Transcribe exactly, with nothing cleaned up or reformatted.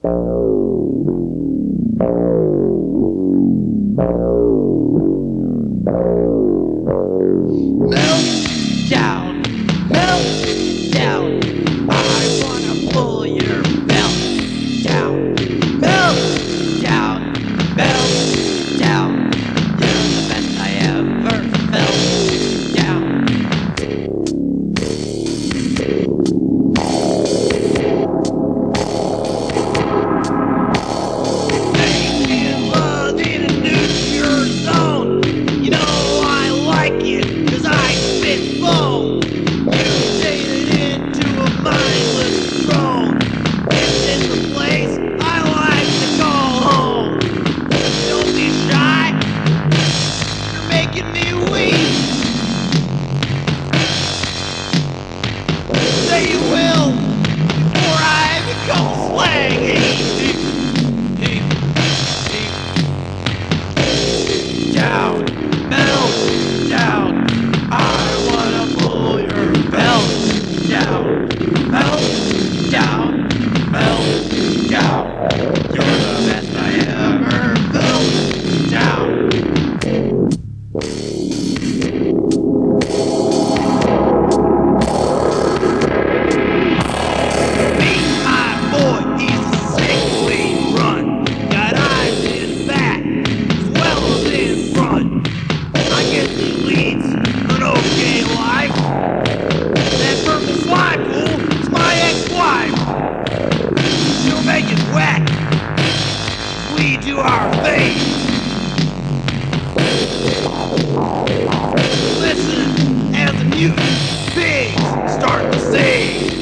down, melt down. I wanna pull your belt down, melt down, melt down. You're the best I ever felt down. Make me in love in a nuclear zone. You know I like it 'cause I spit foam. Mutated into a mindless drone. This is the place I like to call home. Don't be shy, you're making me weak. Say you will before I become slangy. Down, melt down. I wanna pull your belt down, melt down, melt down. You're the best I ever felt down. Meet my boy, he's a sickly run. Got eyes in back as well as in front. I guess he leads an okay life. That purple slime pool is my ex-wife. She'll make it wet. We do our thing. Listen as the mutant pigs start to sing.